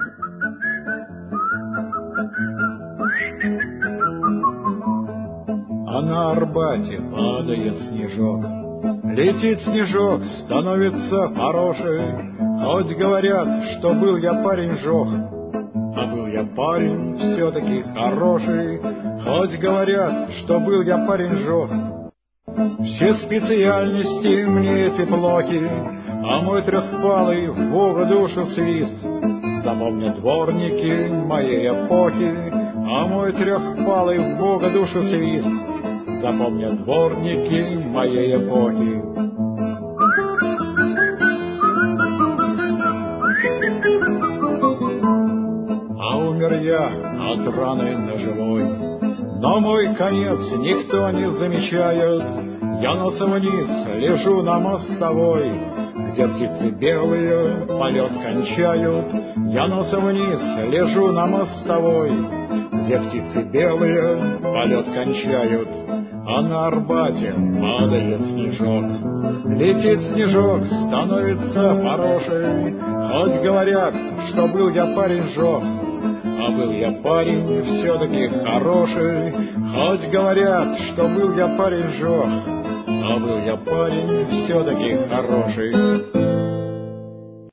А на Арбате падает снежок, летит снежок, становится хороший. Хоть говорят, что был я парень жох, а был я парень все-таки хороший. Хоть говорят, что был я парень жох. Все специальности мне эти плохи, а мой трехпалый в Бога душу свист. Запомнят дворники моей эпохи, а мой трехпалый в Бога душу свист. Запомнят дворники моей эпохи. А умер я от раны ножевой, но мой конец никто не замечает. Я носом вниз лежу на мостовой, где птицы белые полет кончают. Я носом вниз лежу на мостовой, где птицы белые полет кончают. А на Арбате падает снежок, летит снежок, становится хороший. Хоть говорят, что был я парень жох, а был я парень все-таки хороший. Хоть говорят, что был я парень жох, а был я парень все-таки хороший.